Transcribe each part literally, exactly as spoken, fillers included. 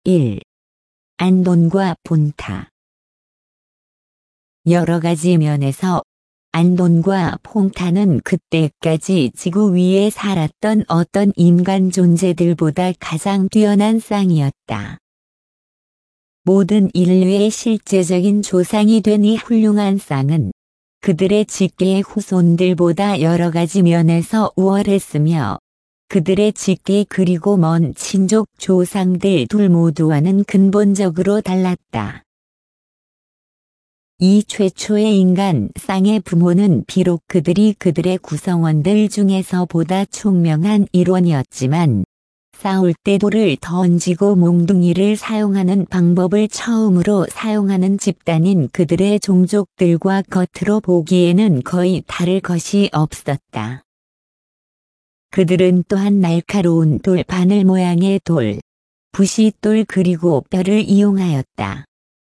일. 안돈과 폰타. 여러 가지 면에서 안돈과 폰타는 그때까지 지구 위에 살았던 어떤 인간 존재들보다 가장 뛰어난 쌍이었다. 모든 인류의 실제적인 조상이 된 이 훌륭한 쌍은 그들의 직계의 후손들보다 여러 가지 면에서 우월했으며 그들의 직계 그리고 먼 친족 조상들 둘 모두와는 근본적으로 달랐다. 이 최초의 인간 쌍의 부모는 비록 그들이 그들의 구성원들 중에서 보다 총명한 일원이었지만 싸울 때 돌을 던지고 몽둥이를 사용하는 방법을 처음으로 사용하는 집단인 그들의 종족들과 겉으로 보기에는 거의 다를 것이 없었다. 그들은 또한 날카로운 돌 바늘 모양의 돌, 부싯돌 그리고 뼈를 이용하였다.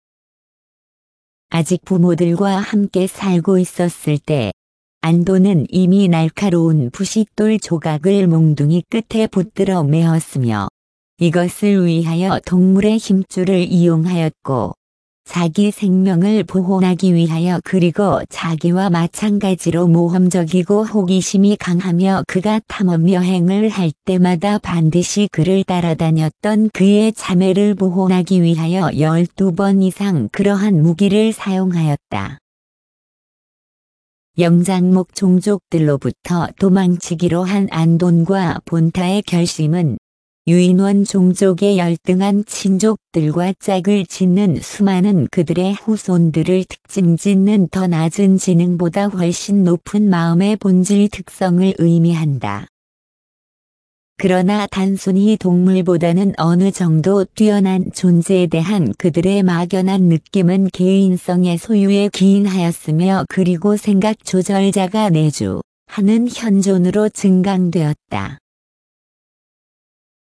아직 부모들과 함께 살고 있었을 때 안돈은 이미 날카로운 부싯돌 조각을 몽둥이 끝에 붙들어 메었으며 이것을 위하여 동물의 힘줄을 이용하였고 자기 생명을 보호하기 위하여 그리고 자기와 마찬가지로 모험적이고 호기심이 강하며 그가 탐험 여행을 할 때마다 반드시 그를 따라다녔던 그의 자매를 보호하기 위하여 열두 번 이상 그러한 무기를 사용하였다. 영장목 종족들로부터 도망치기로 한 안돈과 폰타의 결심은 유인원 종족의 열등한 친족들과 짝을 짓는 수많은 그들의 후손들을 특징 짓는 더 낮은 지능보다 훨씬 높은 마음의 본질 특성을 의미한다. 그러나 단순히 동물보다는 어느 정도 뛰어난 존재에 대한 그들의 막연한 느낌은 개인성의 소유에 기인하였으며 그리고 생각 조절자가 내주하는 현존으로 증강되었다.